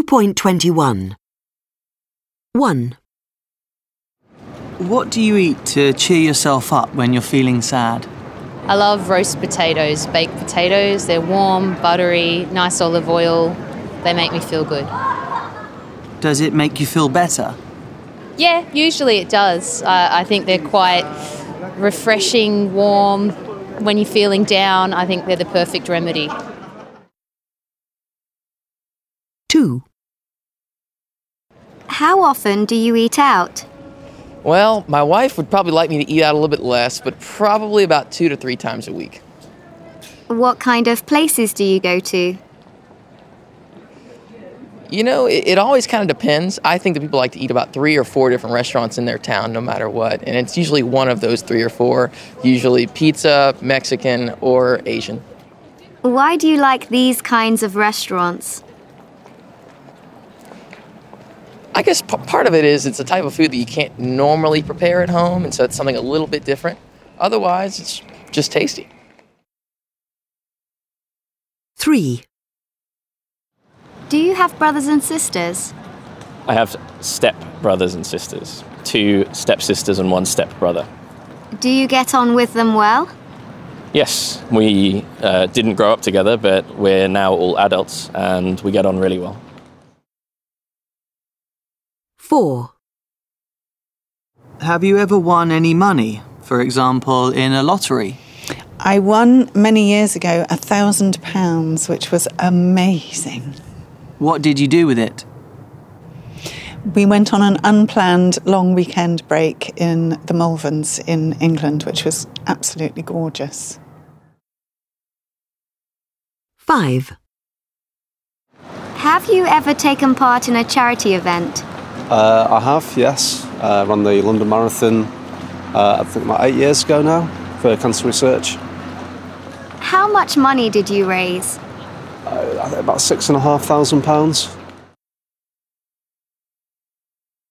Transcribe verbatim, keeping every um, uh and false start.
two point two one. one. What do you eat to cheer yourself up when you're feeling sad? I love roast potatoes, baked potatoes. They're warm, buttery, nice olive oil. They make me feel good. Does it make you feel better? Yeah, usually it does. Uh, I think they're quite refreshing, warm. When you're feeling down, I think they're the perfect remedy. two. How often do you eat out? Well, my wife would probably like me to eat out a little bit less, but probably about two to three times a week. What kind of places do you go to? You know, it, it always kind of depends. I think that people like to eat about three or four different restaurants in their town, no matter what. And it's usually one of those three or four, usually pizza, Mexican, or Asian. Why do you like these kinds of restaurants? I guess p- part of it is it's a type of food that you can't normally prepare at home, and so it's something a little bit different. Otherwise, it's just tasty. three. Do you have brothers and sisters? I have step brothers and sisters, two stepsisters and one step brother. Do you get on with them well? Yes, we uh, didn't grow up together, but we're now all adults and we get on really well. four. Have you ever won any money, for example, in a lottery? I won many years ago a thousand pounds, which was amazing. What did you do with it? We went on an unplanned long weekend break in the Malverns in England, which was absolutely gorgeous. five. Have you ever taken part in a charity event? Uh, I have, yes. Uh, run the London Marathon, uh, I think about eight years ago now, for cancer research. How much money did you raise? Uh, I think about six and a half thousand pounds.